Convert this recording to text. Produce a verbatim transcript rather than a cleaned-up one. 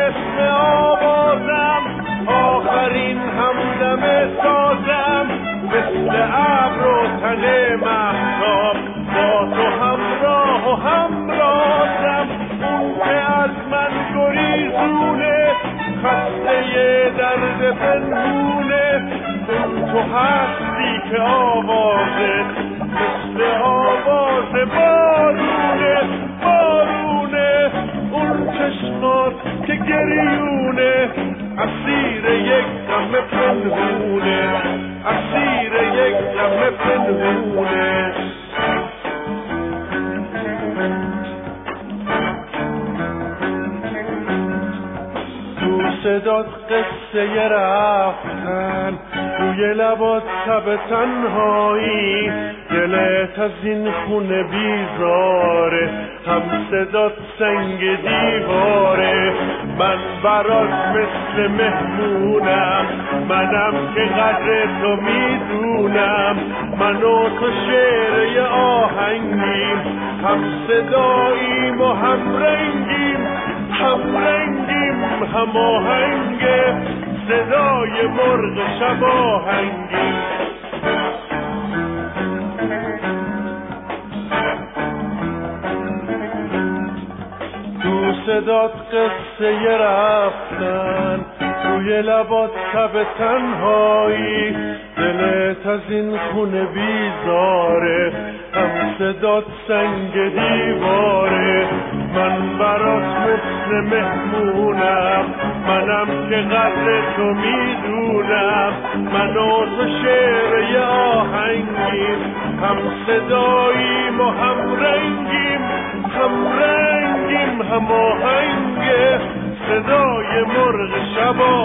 مثل آوازم، آخرین همدم سازم، مثل ابر و تن مهتاب با تو همراه و همرازم. اون که از من گریزونه، خسته درد پنهونه، اون تو هستی که آوازت مثل آواز بارونه بارونه. اون چشمات که گریونه، اسیر یک غم پنهونه، اسیر یک غم پنهونه. تو صدات قصه رفتن، روی لبات تب تنهایی، دلت از این خونه بیزاره، هم صدات سنگ دیواره. من برات مثل مهمونم، منم که قدر تو میدونم، من و تو شعر یه آهنگیم، هم صداییم و هم رنگیم، هم رنگیم هم آهنگه، صدای مرغ شب آهنگیم. تو صدات قصه رفتن، روی لبات تب تنهایی، دلت از این خونه بیزاره، هم صدات سنگ دیواره. من برات مثل مهمونم، منم که قدر تو میدونم، من و تو شعر یه آهنگیم، هم صداییم و هم رنگیم، هم رنگیم هم آهنگه، صدای مرغ شب